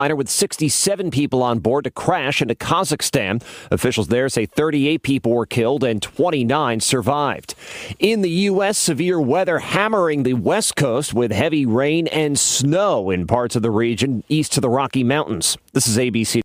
with 67 people on board to crash into Kazakhstan. Officials there say 38 people were killed and 29 survived. In the U.S., severe weather hammering the West Coast with heavy rain and snow in parts of the region east of the Rocky Mountains. This is ABC.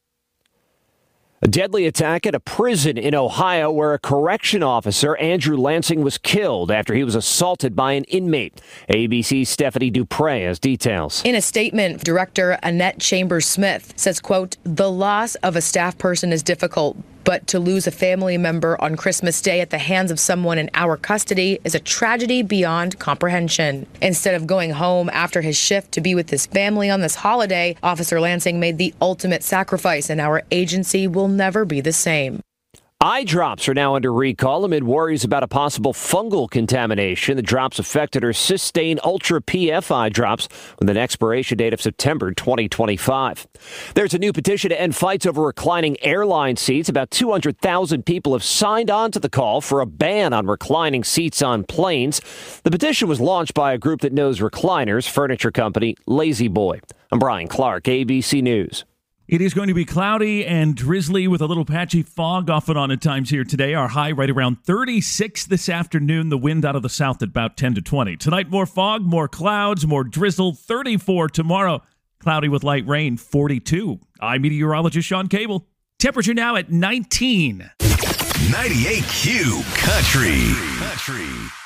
A deadly attack at a prison in Ohio where a correction officer, Andrew Lansing, was killed after he was assaulted by an inmate. ABC's Stephanie Dupre has details. In a statement, Director Annette Chambers-Smith says, quote, "The loss of a staff person is difficult, but to lose a family member on Christmas Day at the hands of someone in our custody is a tragedy beyond comprehension." Instead of going home after his shift to be with his family on this holiday, Officer Lansing made the ultimate sacrifice, and our agency will never be the same. Eye drops are now under recall amid worries about a possible fungal contamination. The drops affected her Systane Ultra PF eye drops with an expiration date of September 2025. There's a new petition to end fights over reclining airline seats. About 200,000 people have signed on to the call for a ban on reclining seats on planes. The petition was launched by a group that knows recliners, furniture company Lazy Boy. I'm Brian Clark, ABC News. It is going to be cloudy and drizzly with a little patchy fog off and on at times here today. Our high right around 36 this afternoon. The wind out of the south at about 10 to 20. Tonight, more fog, more clouds, more drizzle. 34 tomorrow. Cloudy with light rain, 42. I'm meteorologist Sean Cable. Temperature now at 19. 98Q Country.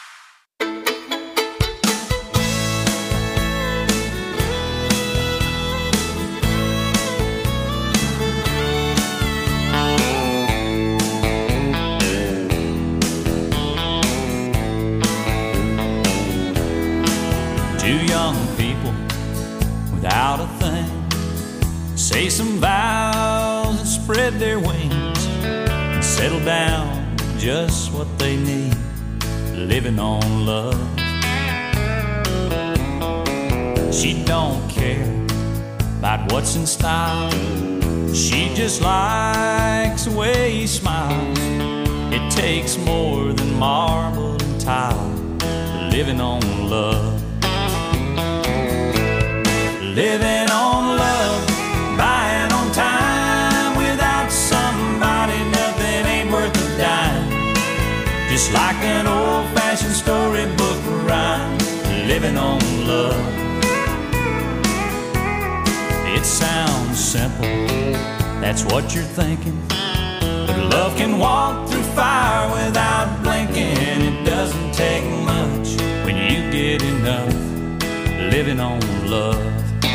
Two young people without a thing say some vows and spread their wings and settle down with just what they need, living on love. She don't care about what's in style, she just likes the way he smiles. It takes more than marble and tile, living on love. Living on love, buying on time. Without somebody, nothing ain't worth a dime. Just like an old-fashioned storybook rhyme. Living on love. It sounds simple, that's what you're thinking. But love can walk through fire without blinking. It doesn't take much when you get enough. Living on love.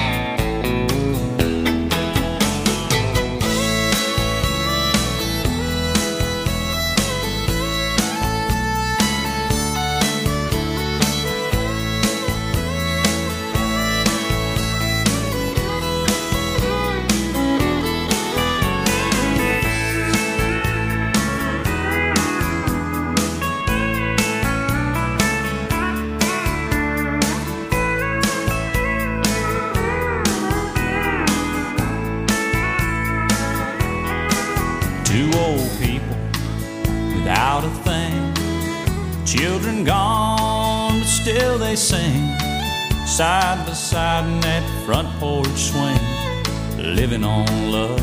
Without a thing, children gone, but still they sing, side by side in that front porch swing, living on love.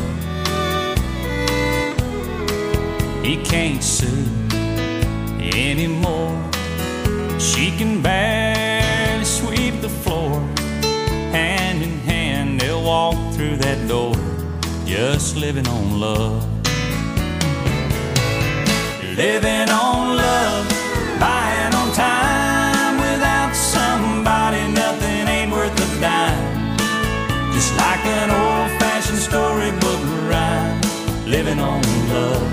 He can't sue anymore, she can barely sweep the floor. Hand in hand they'll walk through that door, just living on love. Living on love, buying on time. Without somebody, nothing ain't worth a dime. Just like an old-fashioned storybook rhyme. Living on love.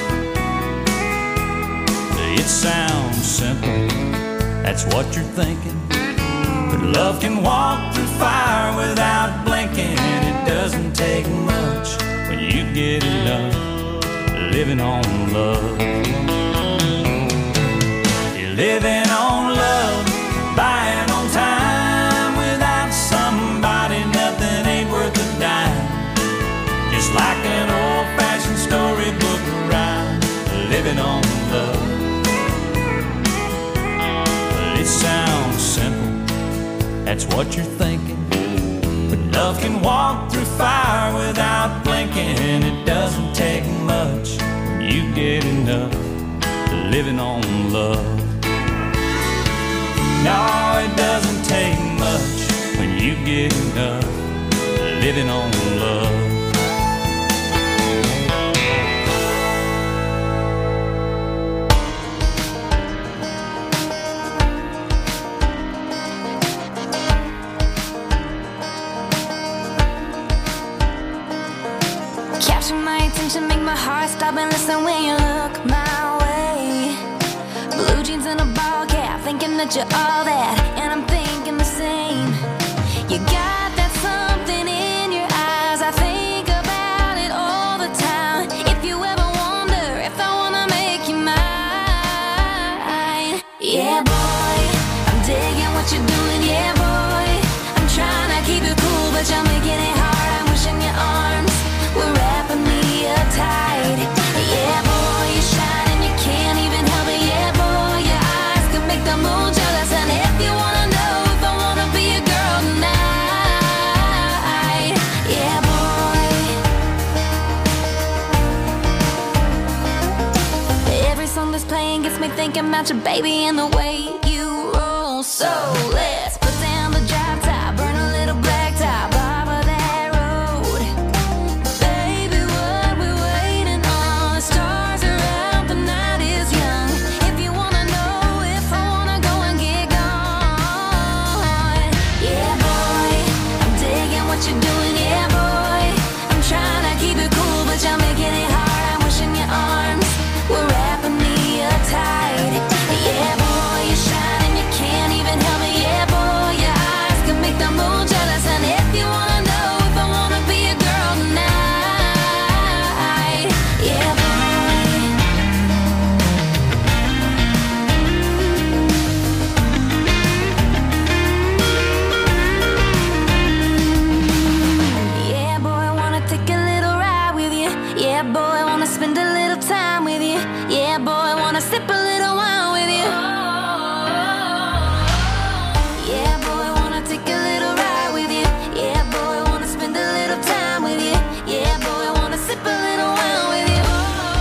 It sounds simple, that's what you're thinking. But love can walk through fire without blinking. It doesn't take much when you get enough. Living on love. You're living on love, buying on time. Without somebody, nothing ain't worth a dime. Just like an old-fashioned storybook rhyme. Living on love. It sounds simple, that's what you're thinking. But love can walk through fire without blinking. It doesn't take much when you get enough living on love. No, it doesn't take much when you get enough living on love. Capture my attention, make my heart stop and listen when you look my way. Blue jeans and a ball cap, thinking that you're all that, and I'm thinking the same. You got that something in your eyes, I think about it all the time. If you ever wonder if I wanna make you mine. Yeah boy, I'm digging what you're doing, yeah boy. I'm trying to keep it cool, but you're making it hard. I'm wishing your arms were wrapping me up tight. Yeah boy, you shine and you can't even help it. Yeah boy, your eyes can make the moon jealous. And if you wanna know if I wanna be a girl tonight, yeah boy. Every song that's playing gets me thinking about your baby and the way you roll. So let's put down the drop top, burn a little black top off of that road. Baby, what we waiting on? The stars are out, the night is young. If you wanna know if I wanna go and get gone, yeah boy, I'm digging what you're doing, yeah boy. I'm trying to keep it cool, but you're making it hard. I'm wishing your arms were wrapping me up tight. Yeah boy, you shine and you can't even help it. Yeah boy, your eyes can make the moon jealous. And if you wanna know if I wanna be a girl tonight, yeah boy. Yeah boy, I wanna take a little ride with you. Yeah boy, I wanna spend a little time with you. Yeah boy, I wanna sip a little wine with you. Yeah boy, I wanna take a little ride with you. Yeah boy, I wanna spend a little time with you. Yeah boy, I wanna sip a little wine with you.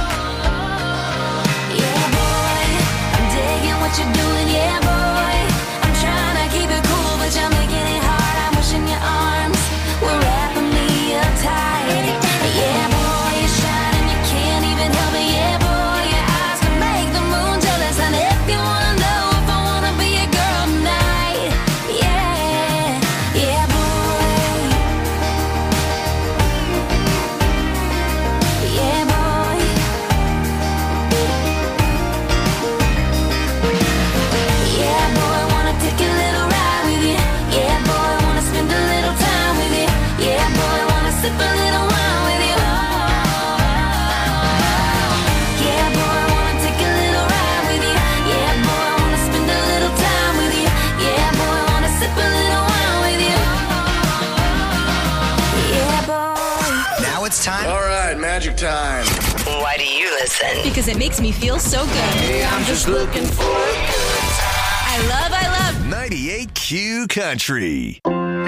Yeah boy, I'm digging what you're doing. Yeah boy, I'm trying to keep it cool, but you're making it hard. I'm wishing your arms were wrapping me up tight. Yeah boy, you shine and you can't even help it. Yeah boy, your eyes can make the moon jealous. And if you wanna know if I wanna be a girl tonight, yeah, yeah boy, yeah boy, yeah boy, I wanna take a little ride with you. Yeah boy, I wanna spend a little time with you. Yeah boy, I wanna sip a little wine with you. Yeah boy, I wanna take a little ride with you. Yeah boy, I wanna spend a little time with you. Yeah boy, I wanna sip a little wine with you. Yeah boy. Now it's time. All right, magic time. Why do you listen? Because it makes me feel so good. Hey, I'm just looking for a good time. I love 98Q Country.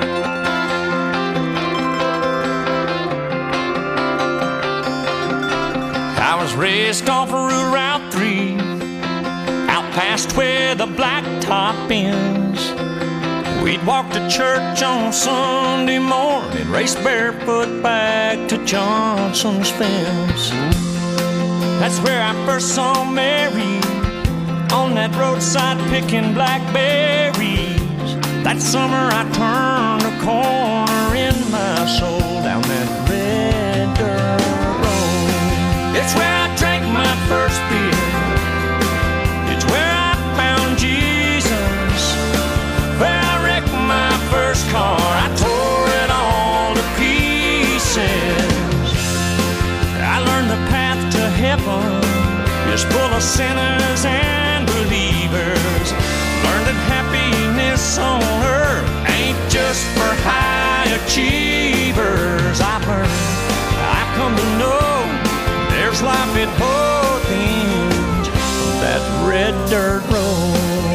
I was raised off of Route 3, out past where the blacktop ends. We'd walk to church on Sunday morning, race barefoot back to Johnson's fence. That's where I first saw Mary, on that roadside picking blackberries. That summer I turned a corner in my soul down that red dirt road. It's where I drank my first beer. It's where I found Jesus. Where I wrecked my first car. I tore it all to pieces. I learned the path to heaven is full of sinners and believers. Learned that happiness on earth ain't just for high achievers. I've come to know there's life at both ends of that red dirt road.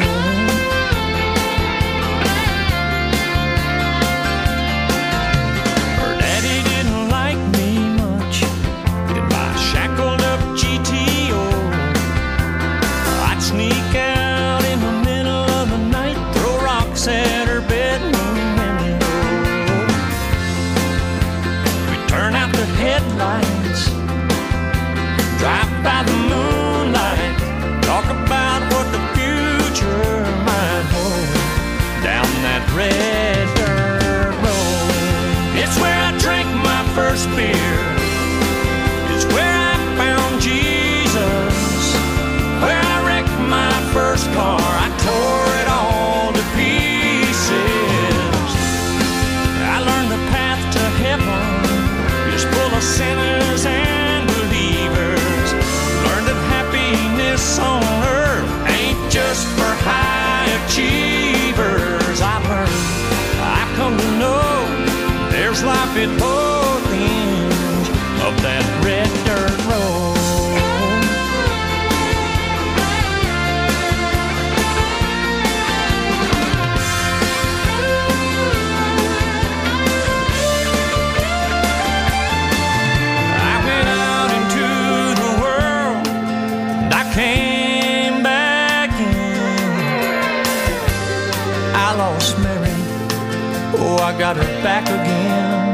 Her daddy headlights, drive by the moonlight, talk about what the future might hold down that red dirt road. It's where I drank my first beer. It's where I found Jesus. Where I wrecked my first car. I tore it all to pieces. I learned the path to heaven is full of sinners and believers. Learned that happiness on earth ain't just for high achievers. I've come to know there's life at both ends of that red dirt road. I went out into the world and I came back in. I lost Mary, oh, I got her back again.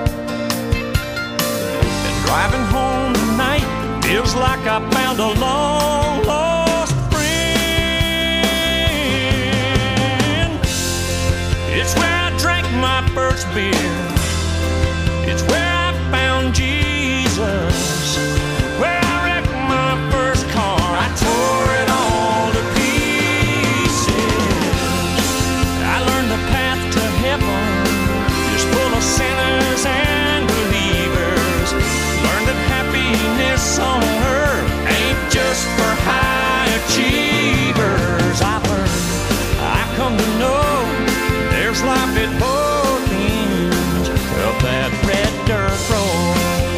Driving home tonight feels like I found a long lost friend. It's where I drank my first beer. It's where I found Jesus. Where I wrecked my first car. I tore it all to pieces. I learned the path to heaven is full of sinners and believers. Learn that happiness on earth ain't just for high achievers. I've come to know there's life at both ends of that red dirt road.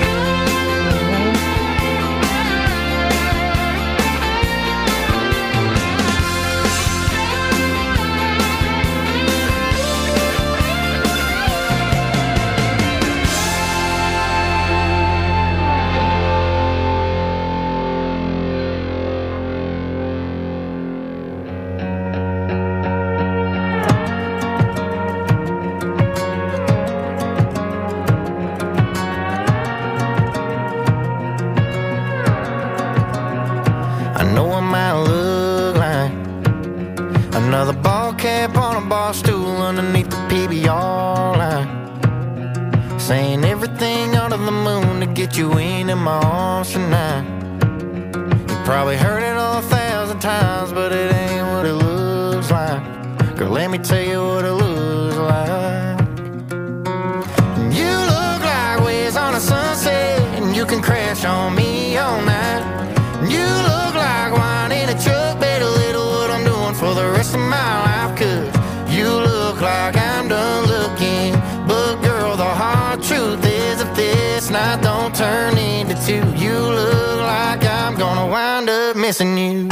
Another ball cap on a bar stool underneath the PBR line, saying everything under the moon to get you into my arms tonight. You probably heard it 1,000 times, but it ain't what it looks like. Girl, let me tell you what it looks like. You look like waves on a sunset, and you can crash on me all night. You look like wine in a truck, better little what I'm doing for the rest of my life. Cause you look like I'm done looking, but girl, the hard truth is if this night don't turn into two, you look like I'm gonna wind up missing you.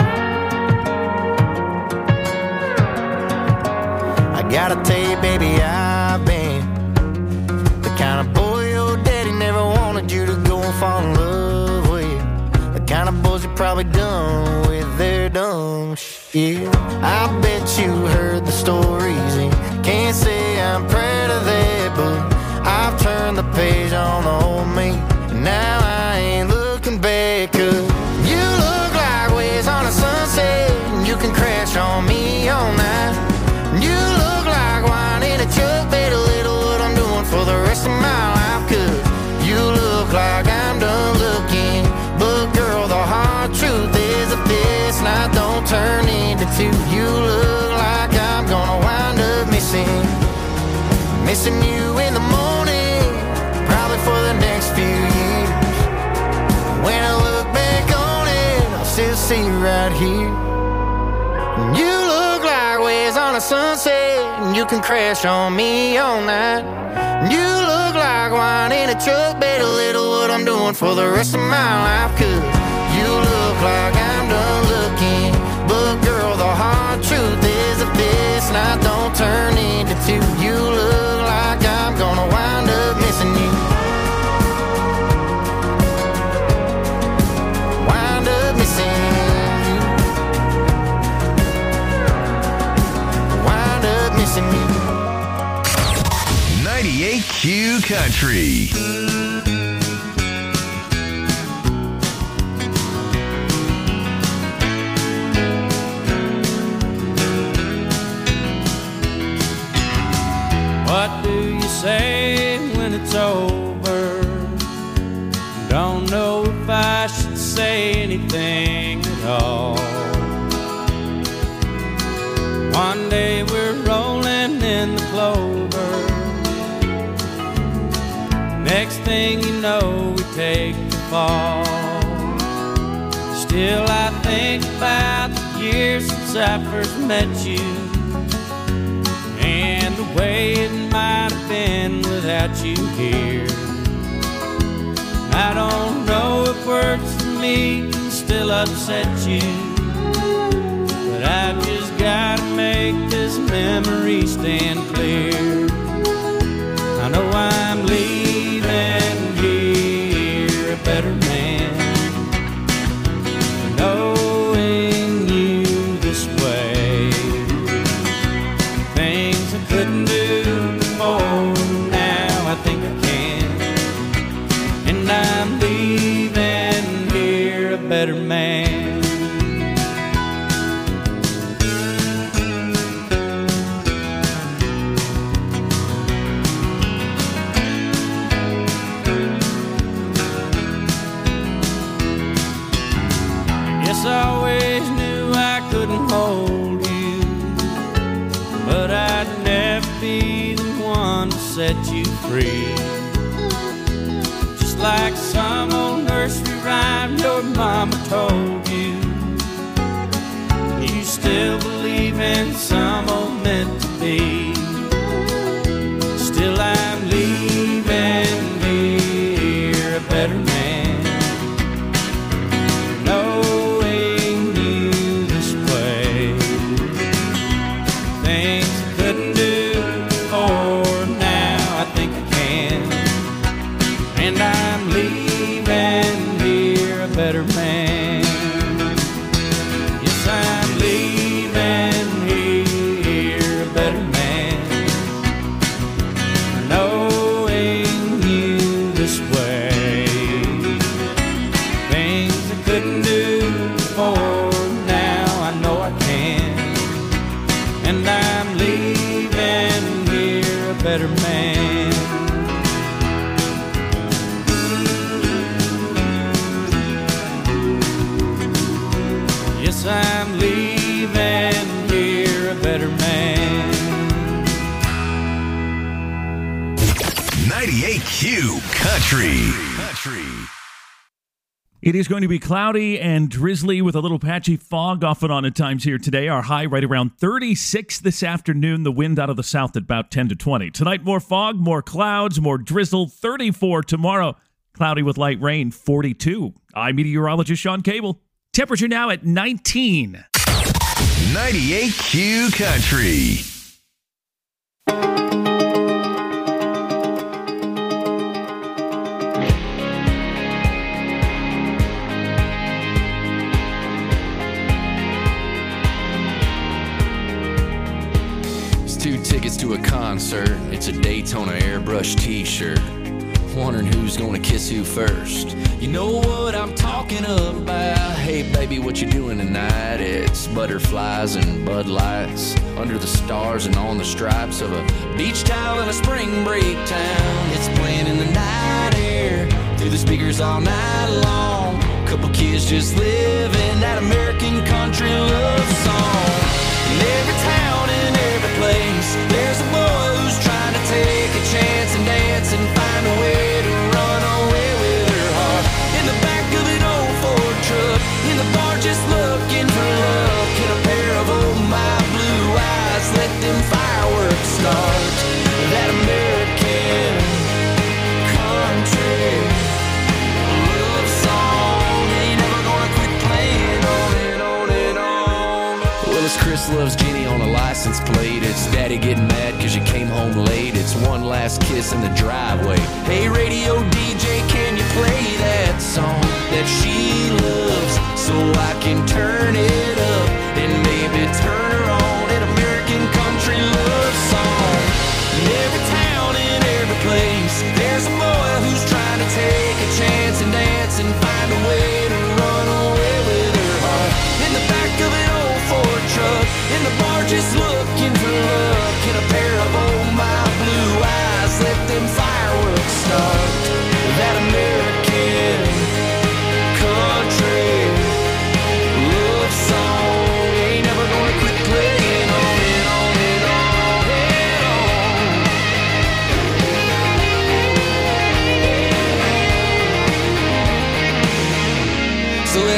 I gotta tell you, baby, I've been the kind of boy your daddy never wanted you to go and fall in love with. The kind of boys you probably done with their dumb shit. I bet you heard the stories and can't say I'm proud of that, but I've turned the page on the old me, and now I ain't looking back. Cause you look like waves on a sunset, and you can crash on me all night. You look like wine in a truck, better little what I'm doing for the rest of my life. Cause you look like I'm done looking, but girl, the hard truth is if this night don't turn into two, you look like I'm gonna wind up missing you in the morning, probably for the next few years. When I look back on it, I'll still see you right here. You look like waves on a sunset, and you can crash on me all night. You look like wine in a truck, better little what I'm doing for the rest of my life. Cause you look like I'm done looking, but girl, the hard truth is if this night don't turn into two, you look like I'm gonna wind up missing you. Wind up missing you. Wind up missing you. 98Q Country. over. Don't know if I should say anything at all. One day we're rolling in the clover. Next thing you know, we take the fall. Still I think about the years since I first met you, and the way it might have been without you here. I don't know if words for me can still upset you, but I've just gotta make this memory stand clear. I know I'm leaving here a better man, knowing you this way. Things I couldn't do before, now I think I can, and I'm leaving here a better man. I always knew I couldn't hold you, but I'd never be the one to set you free. Just like some old nursery rhyme your mama told you, you still believe in some old meant to be. Still I'm leaving here a better man. Better man. Yes, I'm leaving here a better man, knowing you this way. Things I couldn't do before, now I know I can, and I'm leaving here a better man. I'm leaving here a better man. 98Q Country. It is going to be cloudy and drizzly with a little patchy fog off and on at times here today. Our high right around 36 this afternoon. The wind out of the south at about 10 to 20. Tonight, more fog, more clouds, more drizzle. 34 tomorrow. Cloudy with light rain, 42. I'm meteorologist Sean Cable. Temperature now at 19. 98Q Country. It's 2 tickets to a concert. It's a Daytona airbrush t-shirt. Wondering who's gonna kiss who first. You know what I'm talking about. Hey baby, what you doing tonight? It's butterflies and Bud Lights under the stars and on the stripes of a beach towel in a spring break town. It's playing in the night air through the speakers all night long. Couple kids just living that American country love song. In every town and every place, there's a boy who's trying to take a chance and dance and find a way to run away with her heart. In the back of an old Ford truck, in the bar just looking for love. Get a pair of oh my blue eyes, let them fireworks start. That American country love song ain't never gonna quit playing on and on and on. Well, it's Chris Loves Jenny on a license plate. It's Daddy getting mad cause you came home late. It's one last kiss in the driveway. Hey radio DJ, can you play that song that she loves so I can turn it up and maybe turn her on? An American country love song. In every town, in every place, there's a boy who's trying to take a chance and dance and find a way to run away with her heart. In the back of an old Ford truck, in the bar just looking for love. Get a pair of oh my blue eyes, let them fireworks start.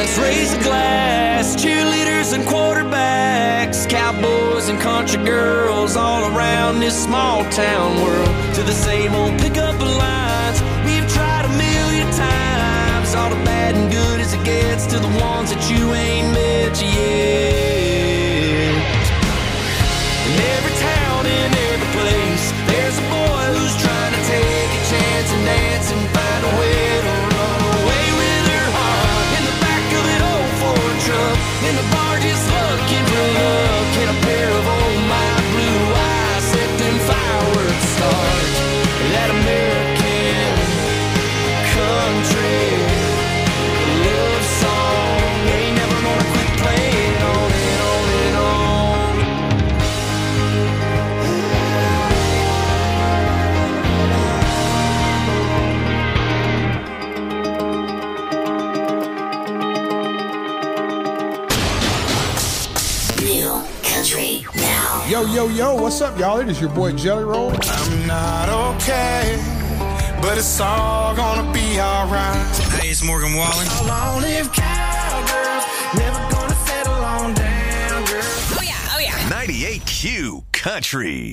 let's raise a glass. Cheerleaders and quarterbacks, cowboys and country girls, all around this small town world. To the same old pickup lines we've tried a million times. All the bad and good as it gets to the ones that you ain't met yet. In every town, in every place, there's a boy who's trying to take a chance and dance and find a way to run away with her heart. In the back of an old Ford truck, in the bar just looking for luck, in a pair of old my blue eyes, set them fireworks start. That American country love song ain't never gonna quit playing on and on and on. New country now. Yo, yo, yo, what's up, y'all? It is your boy Jelly Roll. I'm not okay, but it's all gonna be alright. Hey, it's Morgan Wallen. Long live cowgirls, never gonna settle on down, girl. Oh yeah. 98Q Country.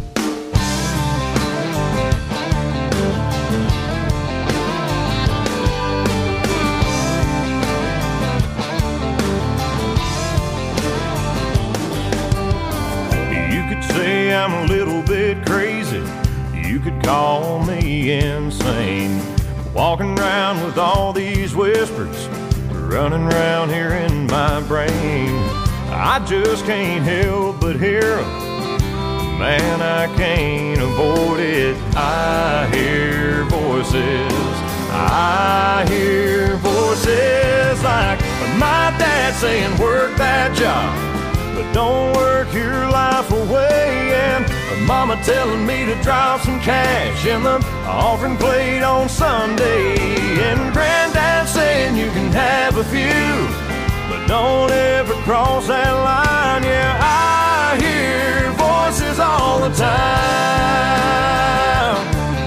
You could say I'm a little bit crazy. You could call me insane. Walking around with all these whispers running around here in my brain. I just can't help but hear them. Man, I can't avoid it. I hear voices. I hear voices like my dad saying, work that job, but don't work your life away. And mama telling me to drop some cash in the offering plate on Sunday. And granddad saying you can have a few, but don't ever cross that line. Yeah, I hear voices all the time.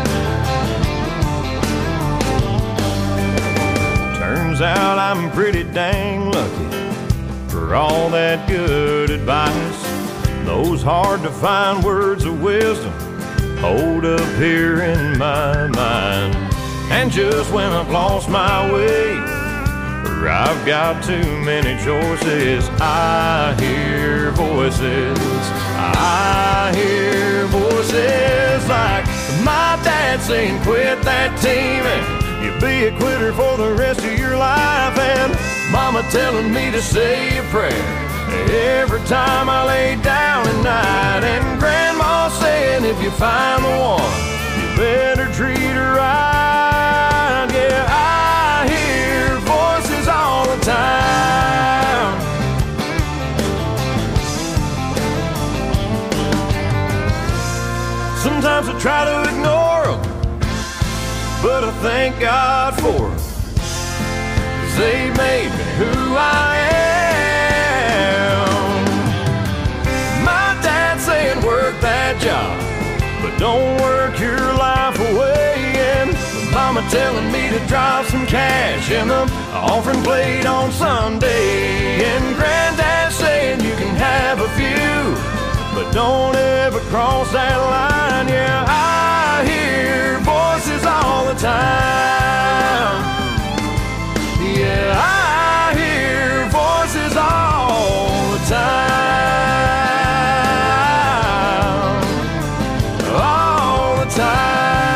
Turns out I'm pretty dang lucky for all that good advice. Those hard to find words of wisdom hold up here in my mind. And just when I've lost my way, or I've got too many choices, I hear voices. I hear voices like my dad saying, quit that team and you'll be a quitter for the rest of your life. And mama telling me to say a prayer every time I lay down at night. And grandma saying if you find the one, you better treat her right. Yeah, I hear voices all the time. Sometimes I try to ignore them, but I thank God for them, 'cause they made me who I am. My dad saying work that job, but don't work your life away. And mama telling me to drop some cash in the offering plate on Sunday. And granddad saying you can have a few, but don't ever cross that line. Yeah, I hear voices all the time. Yeah, I hear voices all the time. All the time.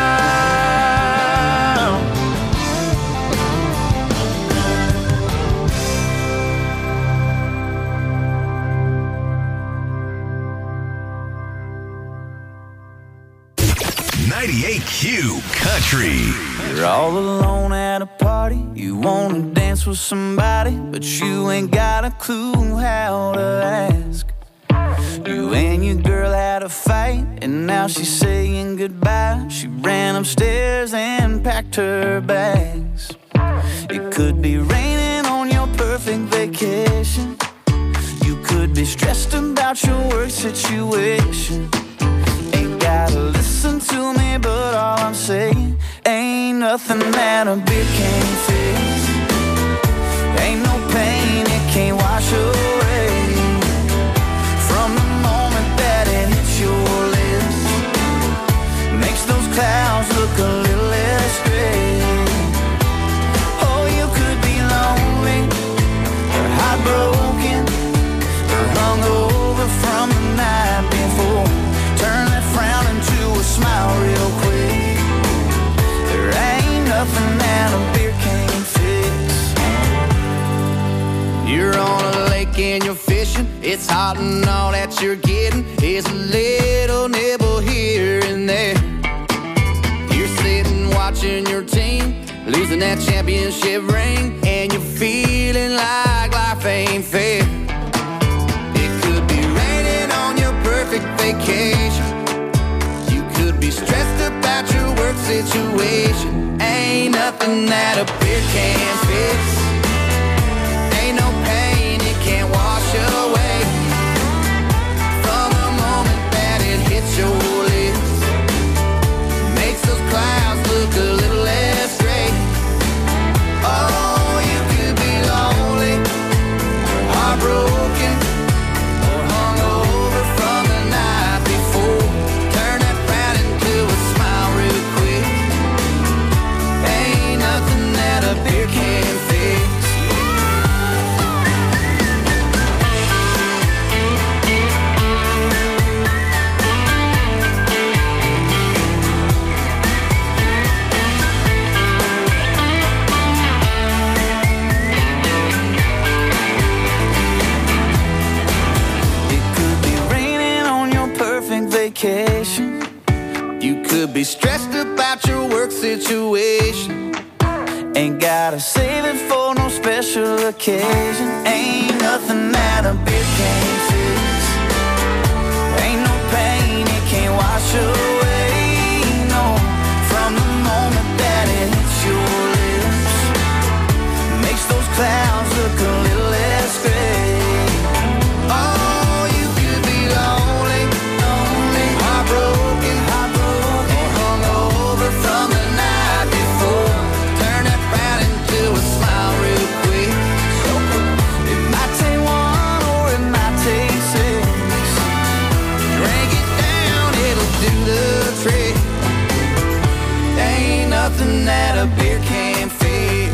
98Q Country. You're all alone at a party. You wanna dance with somebody, but you ain't got a clue how to ask. You and your girl had a fight, and now she's saying goodbye. She ran upstairs and packed her bags. It could be raining on your perfect vacation. You could be stressed about your work situation. Ain't gotta listen to me, but all I'm saying, ain't nothing that a beer can't fix. Ain't no pain it can't wash away. From the moment that it hits your lips, makes those clouds look a little less gray. Oh, you could be lonely, or heartbroken, or hungover from the night before. Turn that frown into a smile real quick. There ain't nothing that a beer can't fix. You're on a lake and you're fishing. It's hot and all that you're getting is a little nibble here and there. You're sitting watching your team losing that championship ring, and you're feeling like life ain't fair. It could be raining on your perfect vacation. You could be stressed about your work situation. Ain't nothing that a beer can't fix. Ain't no pain it can't wash away. From the moment that it hits your lips, makes those clouds look a little less gray. Oh, you could be lonely, or heartbroken, or hungover from the night before. Turn that frown into a smile real quick. Ain't nothing that a beer can't fix. Vacation. You could be stressed about your work situation. Ain't gotta save it for no special occasion. Ain't nothing that a beer can't fix. Ain't no pain it can't wash away. No, from the moment that it hits your lips, makes those clouds look a little less gray. Oh, you could be lonely, heartbroken, or hungover from the night before. Turn that frown into a smile real quick. So it might take one or it might take six. Drink it down, it'll do the trick. Ain't nothing that a beer can't fix.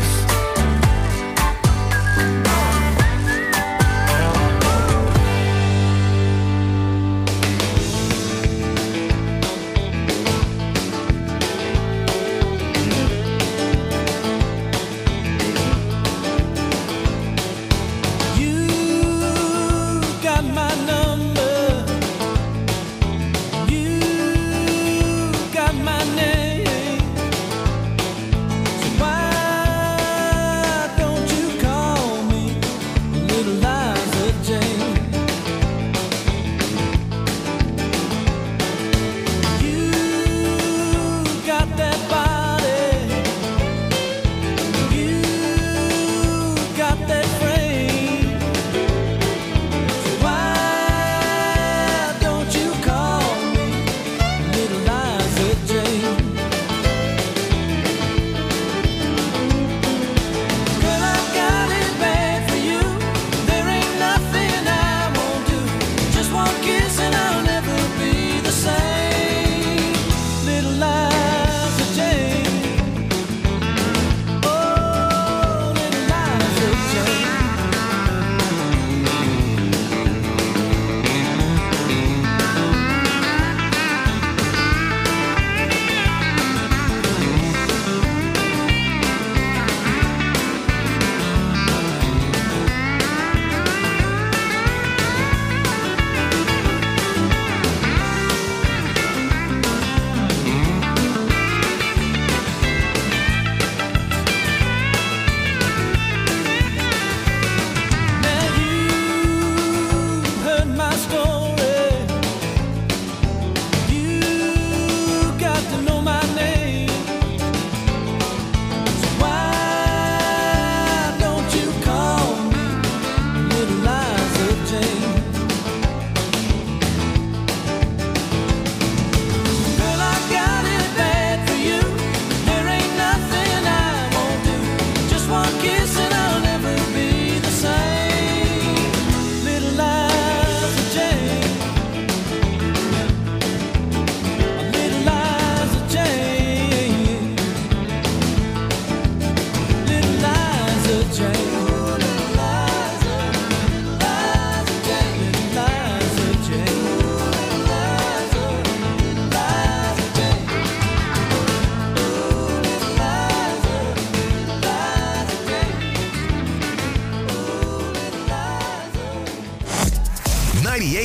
Why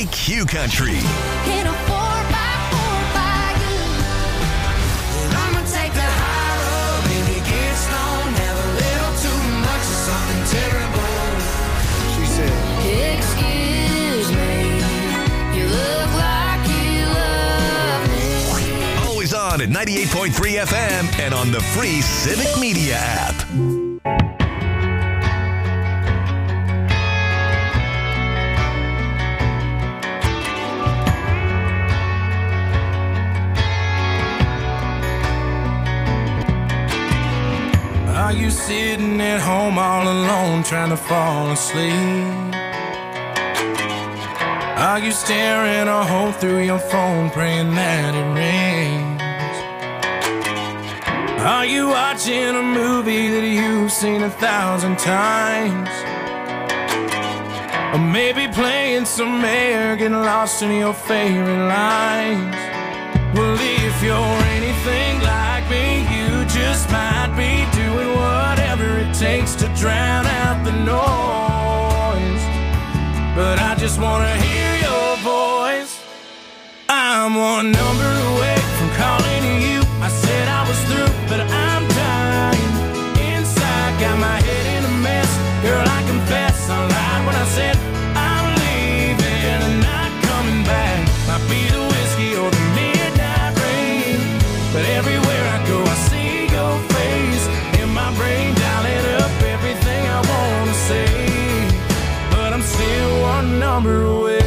Q Country. In a 4x4 by you. And I'ma take the high road, maybe get stoned, have a little too much of something terrible. She said, Excuse me, you look like you love me. Always on at 98.3 FM and on the free Civic Media app. are you sitting at home all alone trying to fall asleep? Are you staring a hole through your phone praying that it rains? Are you watching a movie that you've seen 1,000 times? Or maybe playing some air, getting lost in your favorite lines? Well, if you're anything like me, you just might be doing whatever it takes to drown out the noise. But I just wanna hear your voice. I'm one number away from calling you. I said I was through, but I'm dying inside. Got my head in a mess. Girl, I confess I lied when I said I'm leaving and not coming back. Might be the whiskey or the midnight rain, but everywhere I go I see your face in my brain, dialing up everything I wanna say. But I'm still one number away.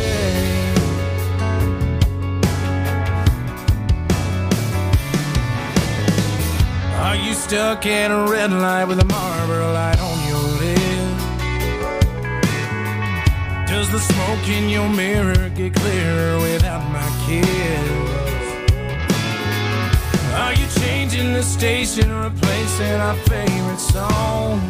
Are you stuck at a red light with a Marlboro light on your lip? Does the smoke in your mirror get clearer without my kiss? Are you changing the station, replacing our favorite song?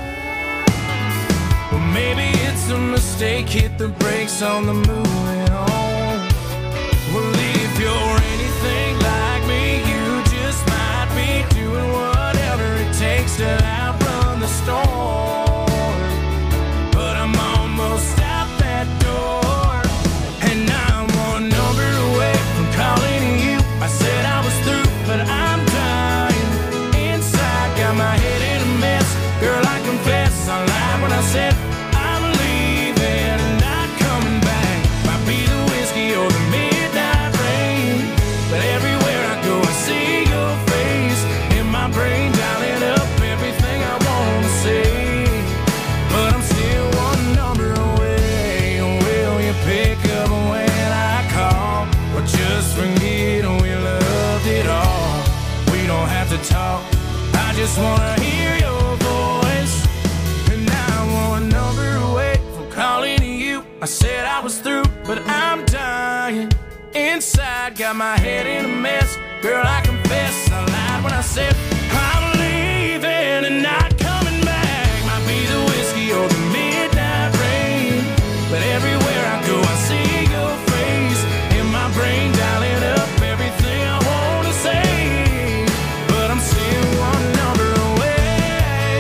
Well, maybe it's a mistake, hit the brakes on the moving on. Well, if you're anything like me, you just might be doing whatever it takes to outrun the storm. But I'm almost out that door, and I'm one number away from calling you. I said I was through, but I'm dying inside. Got my head in a mess. Girl, I confess I lied when I said I'm leaving and not coming back. Might be the whiskey or the midnight rain, but everywhere I go I see your face in my brain, dialing up everything I wanna say. But I'm still one number away. Will you pick up when I call, or just forget we loved it all? We don't have to talk, I just wanna hear your voice. And I'm one number away from calling you. I said I was through, but I'm dying inside. Got my head in a mess. Girl, I confess I lied when I said I'm leaving and not coming back. Might be the whiskey or the midnight rain, but everywhere I go I see your face in my brain, dialing up everything I wanna say. But I'm still one number away,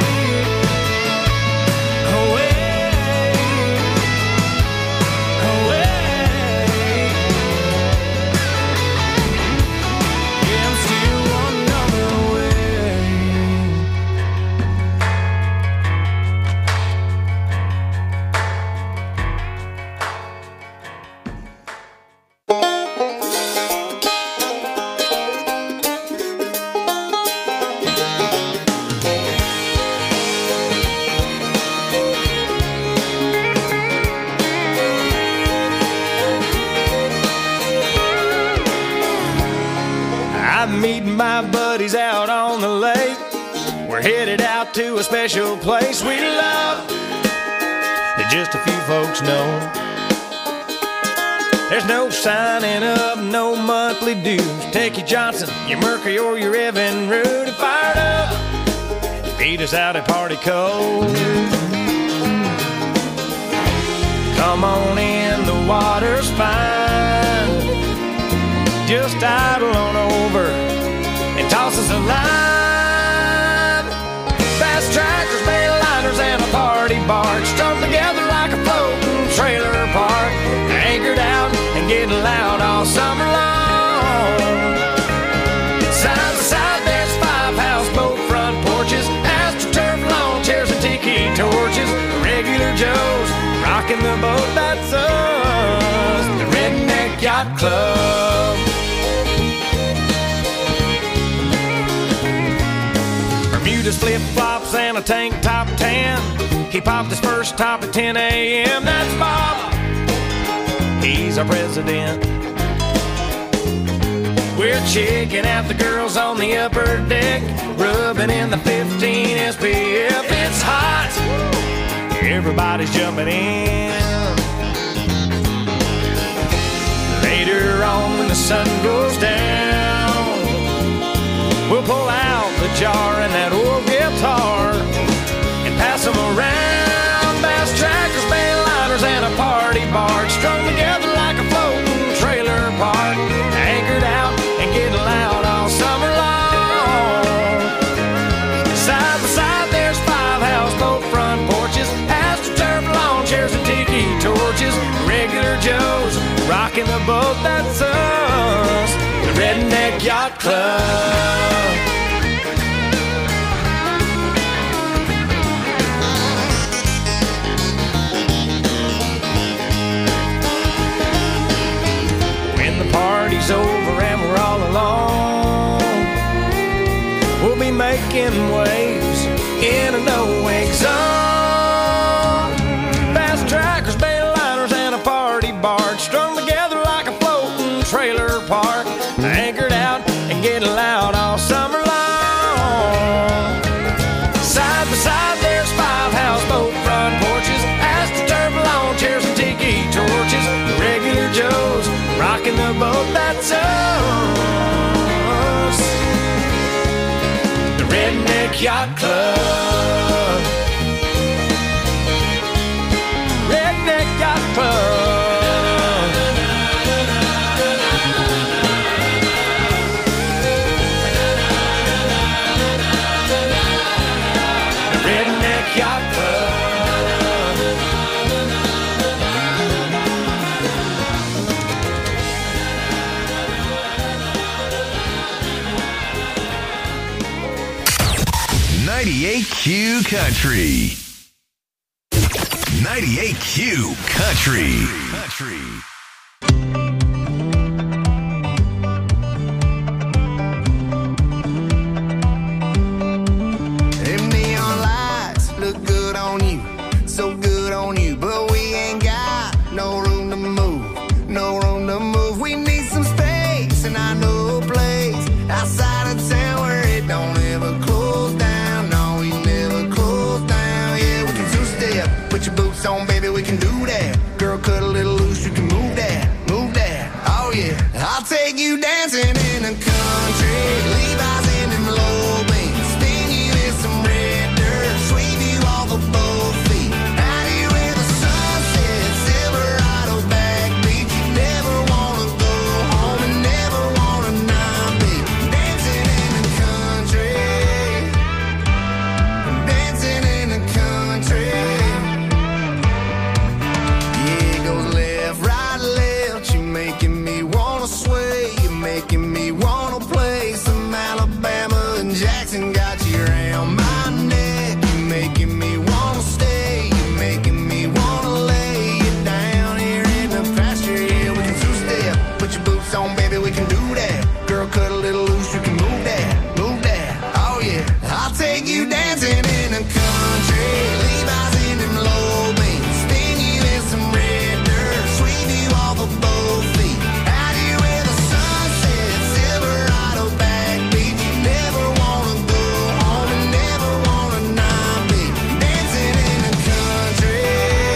away, away. Yeah, I'm still one number away. I'm meeting my buddies out on the lake. We're headed out to a special place we love that just a few folks know. There's no signing up, no monthly dues. Take your Johnson, your Mercury, or your Evan Rudy. Fired up to beat us out at Party Cove. Come on in, the water's fine. Just idle on over and toss us a line. Fast tractors, mainliners, and a party barge strung together like a floating trailer park, anchored out rocking the boat, that's us, the Redneck Yacht Club. Bermuda's flip-flops and a tank top tan. He popped his first top at 10 a.m. That's Bob. He's our president. We're checking out the girls on the upper deck, rubbing in the 15 SPF. It's hot. Everybody's jumping in. Later on when the sun goes down, we'll pull out the jar and that old guitar and pass them around. Bass trackers, bayliners, and a party barge strung together like a floating trailer park, anchored out and getting loud all summer long. Side by side there's 5 houseboat front porches, astroturf lawn chairs and tiki torches. Regular Joes rocking the boat, that's us, the Redneck Yacht Club. Party's over and we're all alone, we'll be making waves in a no-wake zone. Fast trackers, bayliners, and a party barge strung together like a floating trailer park, anchored out and getting loud all summer long. Side by side there's 5 houseboat front porches, astroturf lawn chairs and tiki torches. Regular Joes rocking the boat, that's us, the Redneck Yacht Club. Redneck Yacht Club. The Redneck Yacht Club. 98Q Country. 98Q Country. Them neon lights look good on you, so good on you, but we ain't got no room to move, no room to move. We need some space, and I know a place outside of town where it don't ever close down. No, we never close down. Yeah, we can two-step, put your boots on, baby, we can do that. Girl, cut a little loose, you can move that, move that. Oh yeah, I'll take you dancing in the country, Levi's in them low beams, spin you in some red dirt, sweep you off of both feet, out here where the sun sets, Silverado backbeat. You never wanna go home and never wanna not be dancing in the country, dancing in the country. Yeah, it goes left, right, left. You're making me wanna sway, you're making me wanna play some Alabama and Jackson. Got you around my neck, you're making me wanna stay, you're making me wanna lay you down here in the pasture. Yeah, we can two-step, put your boots on, baby, we can do that. Girl, cut a little loose, you can move that, move that. Oh yeah, I'll take you dancing in the country, Levi's in them low beams, spin you in some red dirt, sweep you off of both feet, out here where the sun sets, Silverado backbeat. You never wanna go home and never wanna not be dancing in the country,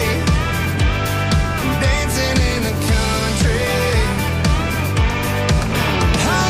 dancing in the country. Oh yeah.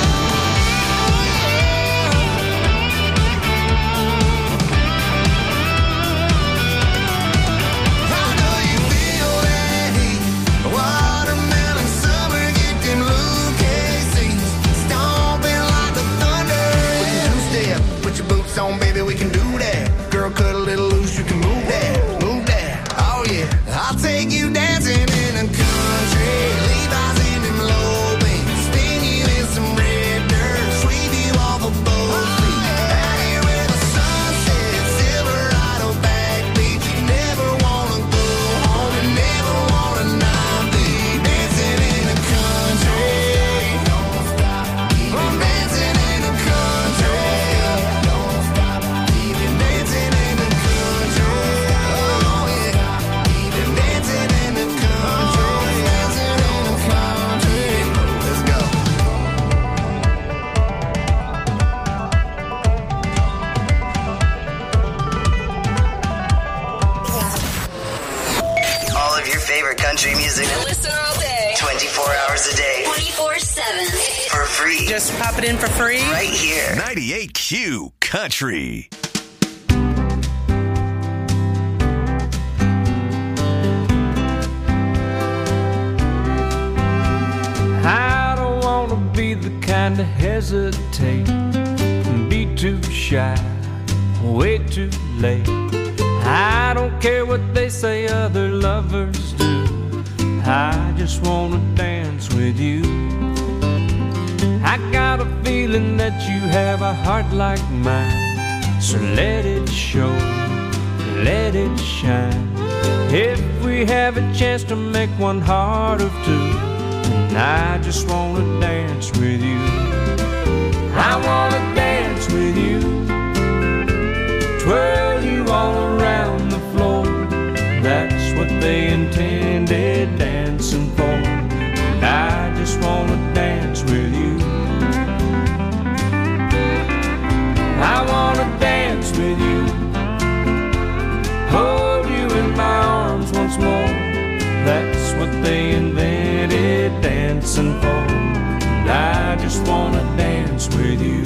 I know you feel that heat, watermelon summer, get them Lucasies, stomping like the thunder. We can two-step, put your boots on, baby, we can do that. Girl, cut a little loose, you can move that, move that. Oh yeah, I'll take you dancing in the country, Levi's in them low beams, spin you in some red dirt, sweep you off of both feet, out here where the sun sets, Silverado backbeat. You never wanna go home and never country music. I listen all day. 24 hours a day. 24/7. For free. Just pop it in for free. Right here. 98Q Country. I don't want to be the kind to hesitate and be too shy, way too late. I don't care what they say other lovers do. I just want to dance with you. I got a feeling that you have a heart like mine, so let it show, let it shine. If we have a chance to make one heart of two, I just wanna dance with you. I wanna dance with you, twirl you all around the floor. That's what they intended dancing for. And I just wanna dance with you. I wanna dance with you, hold you in my arms once more. That's what they invented dancing for. And I just wanna dance with you.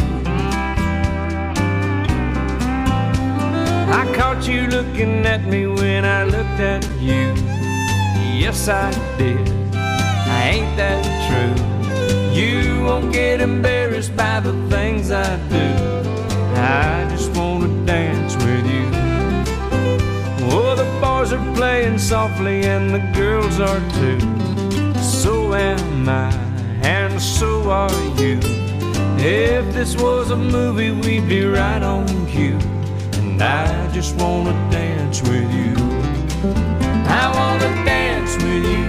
I caught you looking at me when I looked at you. Yes, I did. Ain't that true? You won't get embarrassed by the things I do. I just wanna dance with you. Oh, the boys are playing softly and the girls are too. So am I, and so are you. If this was a movie, we'd be right on cue. And I just wanna dance with you. I wanna dance with you,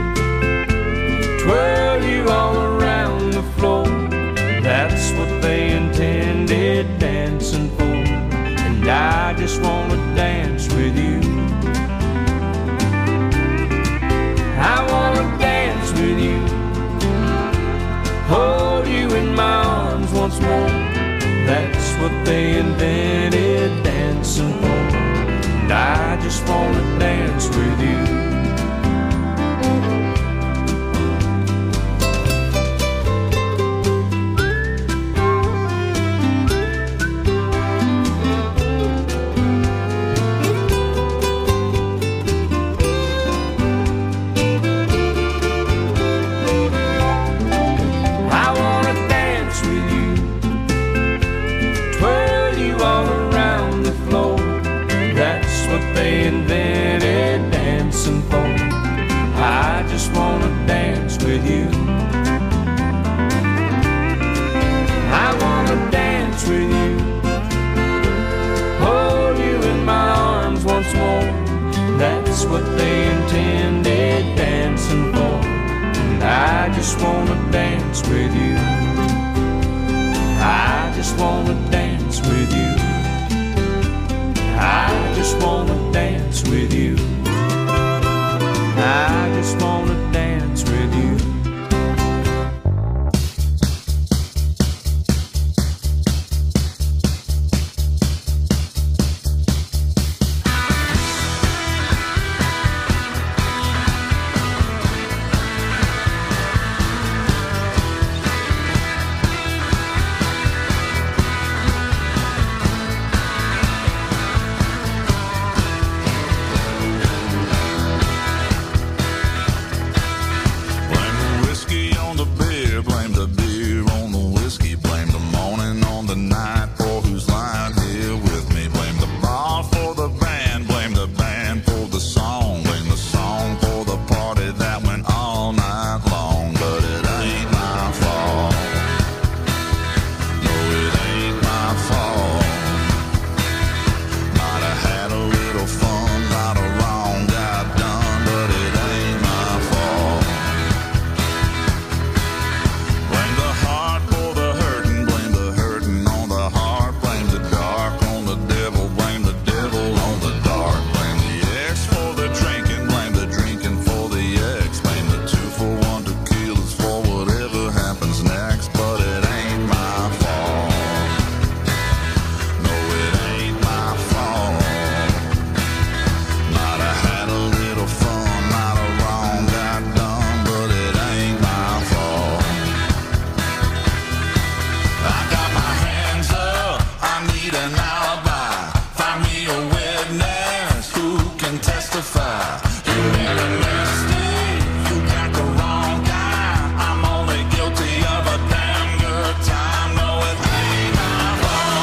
twirl you all around the floor. That's what they intended dancing for. And I just wanna dance with you. I wanna dance with you, hold you in my arms once more. That's what they invented dancing for. And I just wanna dance with you. They invented dancing for. I just wanna dance with you. I wanna dance with you, hold you in my arms once more. That's what they intended dancing for. And I just wanna dance with you. I just wanna dance with you. I just wanna dance with you. I just wanna dance with you. Find me a witness who can testify. You made a mistake, you got the wrong guy. I'm only guilty of a damn good time. No, it ain't my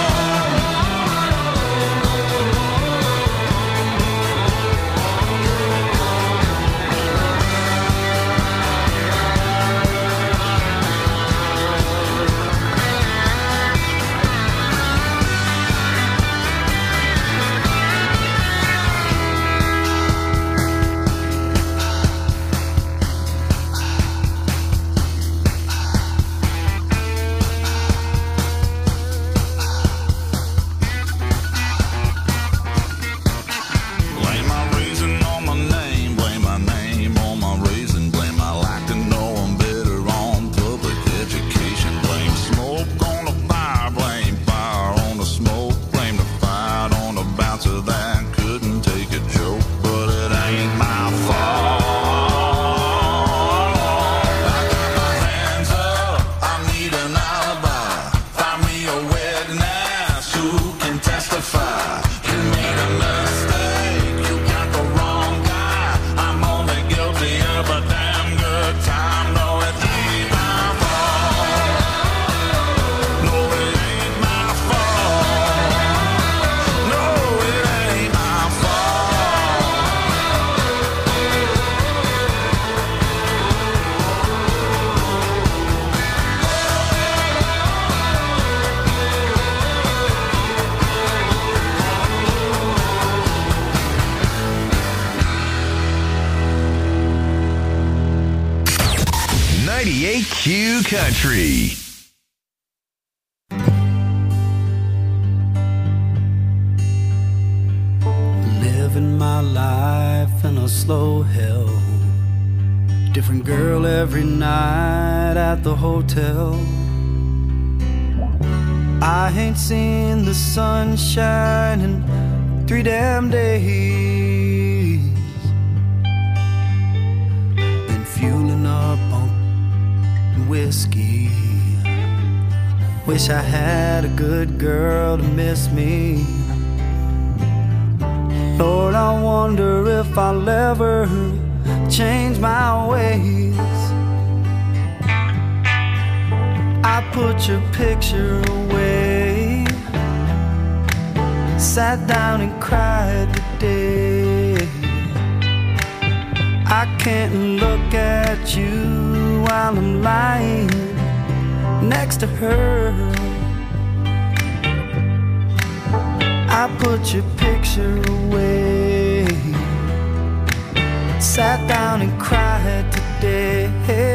Q Country. Living my life in a slow hell. Different girl every night at the hotel. I ain't seen the sunshine in 3 damn days. Been fueling up on whiskey. Wish I had a good girl to miss me. Lord, I wonder if I'll ever change my ways. I put your picture away, sat down and cried today. I can't look at you while I'm lying next to her. I put your picture away, sat down and cried today.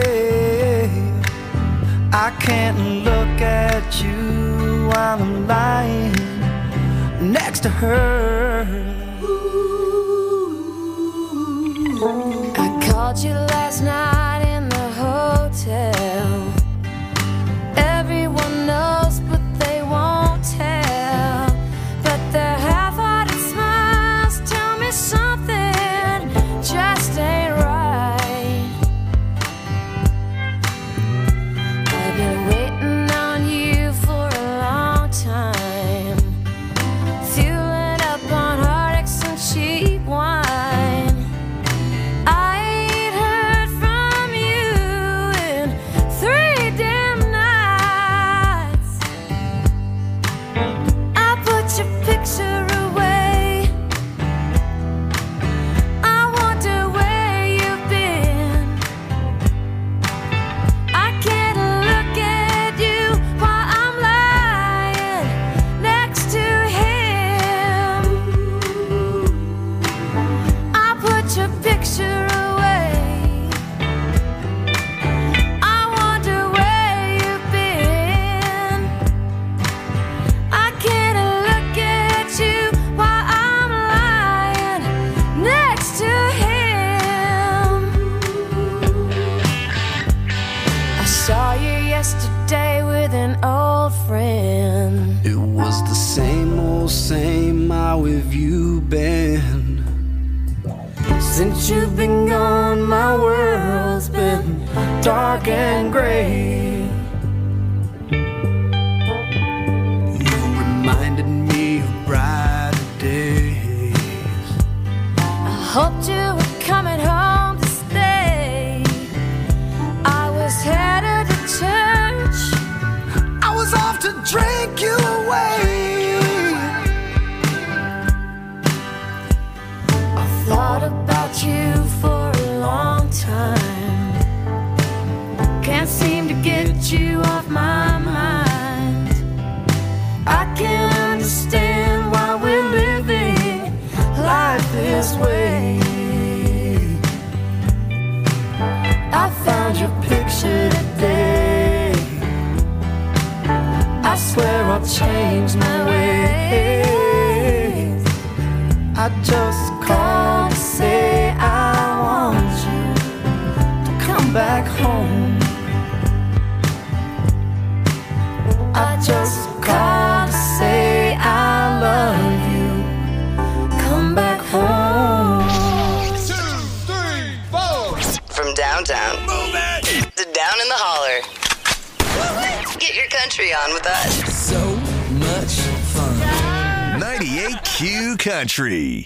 I can't look at you while I'm lying next to her. I called you last night in the hotel. Everyone knows but they won't tell. But their half-hearted smiles tell me something just ain't right. I've been waiting on you for a long time, fueling up on heartaches and cheap wine. I ain't heard from you in 3 damn nights. I put your picture away. I wonder where you've been. I can't look at you while I'm lying next to him. I put your picture away. I wonder where you've been. I can't look at you while I'm lying next to him. I saw you yesterday with an old friend. It was the same old same. How have you been? Since you've been gone, my world's been dark and gray. You reminded me of brighter days. thought about you for a long time. Can't seem to get you off my mind. I can't understand why we're living life this way. I found your picture today. I swear I'll change my ways. I just called to say I want you to come back home. I just called to say I love you. Come back home. 2, 3, 4. From downtown to down in the holler. Get your country on with us. So much fun. 98Q Country.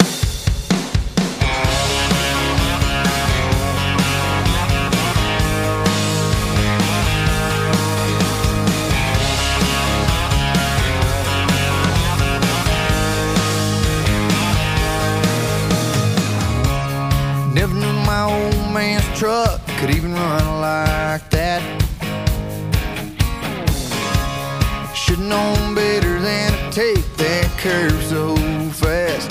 Never knew my old man's truck could even run like that. Should've known better than to take that curve so fast.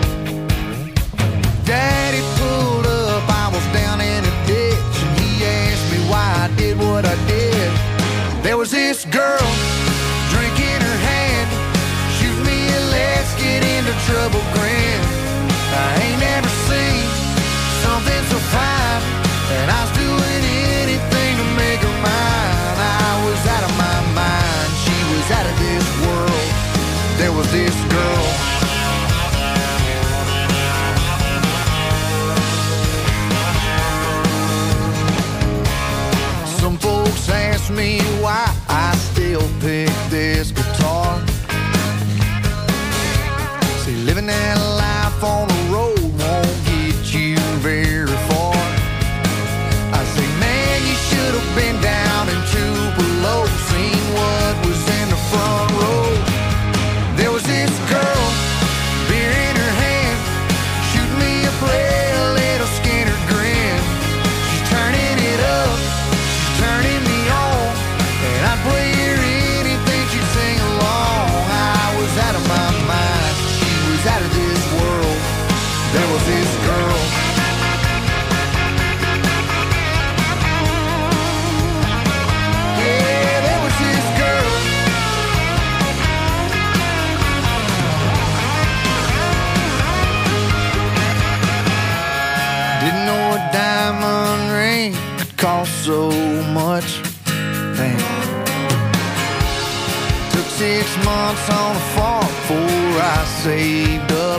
Daddy pulled up, I was down in a ditch, and he asked me why I did what I did. There was this girl, drink in her hand, shoot me a let's get into trouble grin. I ain't never seen something so fine, and I was doing anything to make her mine. I was out of my mind, she was out of this world. There was this girl. Some folks ask me why I still pick this guitar. See, living that life on the road won't get you very far. I say, man, you should have been down in Tupelo, seen what was in the front row. There was this girl, beer in her hand, shooting me a play, a little Skinner grin. She's turning it up, she's turning me on, and I'd play her anything she'd sing along. I was out of my mind, she was out of this world. There was this girl. Yeah, there was this girl. Didn't know a diamond ring could cost so much. Damn. Took 6 months on a farm before I saved up.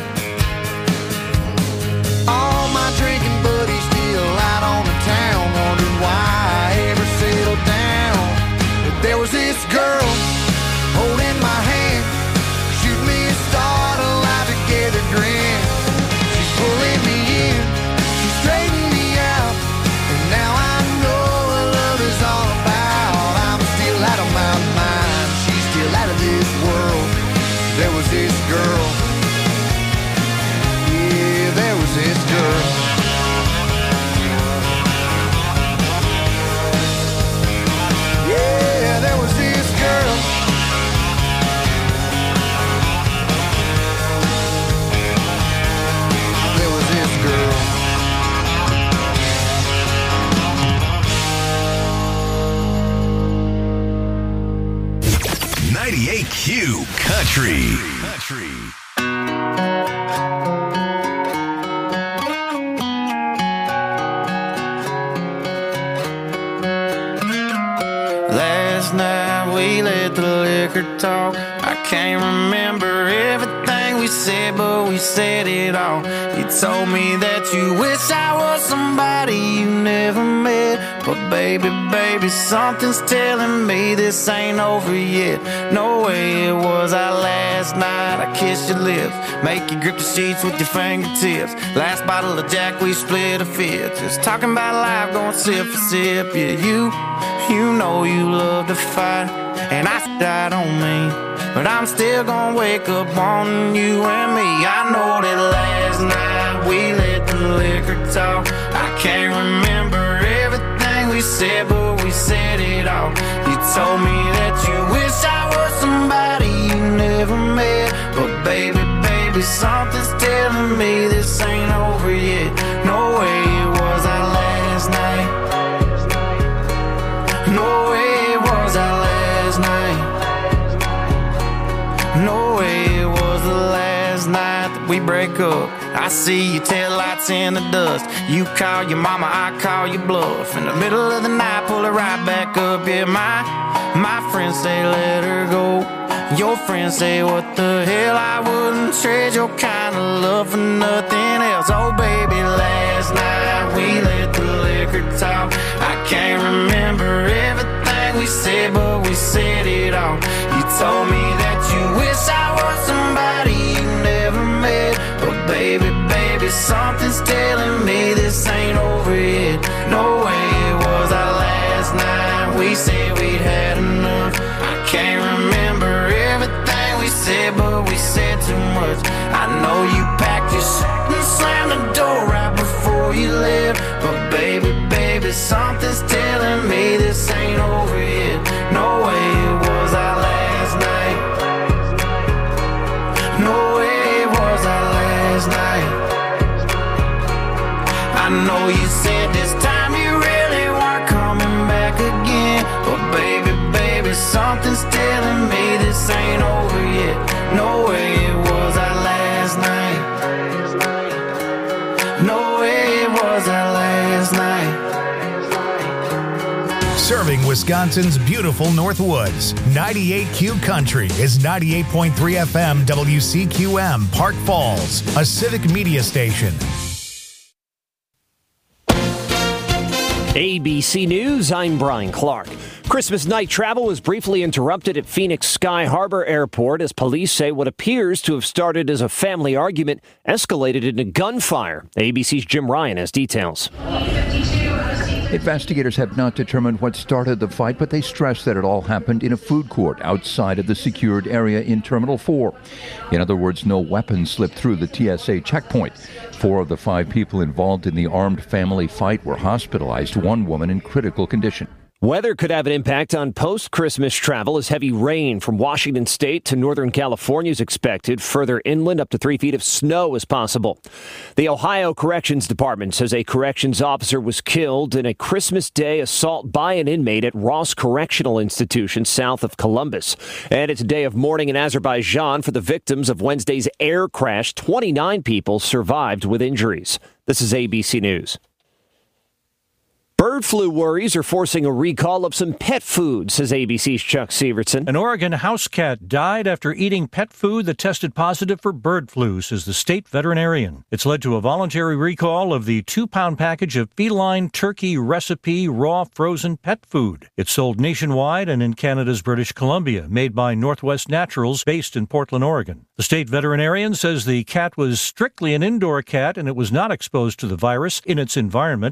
All my drinking buddies still out on the town, wondering why I ever settled down. But there was this girl holding my hand, shooting me a start, a life together grin. She's pulling me in, she's straightening me out, and now I know what love is all about. I'm still out of my mind, she's still out of this world. There was this girl. Yeah, there was this girl. Yeah, there was this girl. There was this girl. 98Q Country. Last night we let the liquor talk. I can't remember everything we said, but we said it all. You told me that you wish I was somebody you never met. But baby, baby, something's telling me this ain't over yet. No way it was our last night. I kissed your lips, make you grip the sheets with your fingertips. Last bottle of Jack, we split a fifth. Just talking about life, going sip for sip. Yeah, you know you love to fight, and I died on me, but I'm still gonna wake up wanting you and me. I know that last night we let the can't remember everything we said, but we said it all. You told me that you wish I was somebody you never met. But baby, something's telling me this ain't over yet. No way it was our last night. No way it was our last night. No way it was the last night that we break up. I see your taillights in the dust. You call your mama, I call your bluff. In the middle of the night, pull it right back up. Yeah, my friends say let her go. Your friends say what the hell, I wouldn't trade your kind of love for nothing else. Oh baby, last night we let the liquor talk. I can't remember everything we said, but we said it all. You told me that you wish I was somebody you never met. But baby, something's telling me this ain't over yet. No way it was our last night. We said we'd had enough. I can't remember everything we said, but we said too much. I know you packed your shit and slammed the door right before you left. But baby, something's telling me this ain't over yet. No way it was our last night. No way it was our last night. I know you said this time you really weren't coming back again. But baby, something's telling me this ain't over yet. No way it was our last night. No way it was our last night. Serving Wisconsin's beautiful Northwoods, 98Q Country is 98.3 FM WCQM, Park Falls, a civic media station. ABC News, I'm Brian Clark. Christmas night travel was briefly interrupted at Phoenix Sky Harbor Airport as police say what appears to have started as a family argument escalated into gunfire. ABC's Jim Ryan has details. Investigators have not determined what started the fight, but they stress that it all happened in a food court outside of the secured area in Terminal 4. In other words, no weapons slipped through the TSA checkpoint. 4 of the 5 people involved in the armed family fight were hospitalized, one woman in critical condition. Weather could have an impact on post-Christmas travel as heavy rain from Washington State to Northern California is expected. Further inland, up to 3 feet of snow is possible. The Ohio Corrections Department says a corrections officer was killed in a Christmas Day assault by an inmate at Ross Correctional Institution south of Columbus. And it's a day of mourning in Azerbaijan for the victims of Wednesday's air crash. 29 people survived with injuries. This is ABC News. Bird flu worries are forcing a recall of some pet food, says ABC's Chuck Severson. An Oregon house cat died after eating pet food that tested positive for bird flu, says the state veterinarian. It's led to a voluntary recall of the 2-pound package of feline turkey recipe raw frozen pet food. It's sold nationwide and in Canada's British Columbia, made by Northwest Naturals, based in Portland, Oregon. The state veterinarian says the cat was strictly an indoor cat and it was not exposed to the virus in its environment.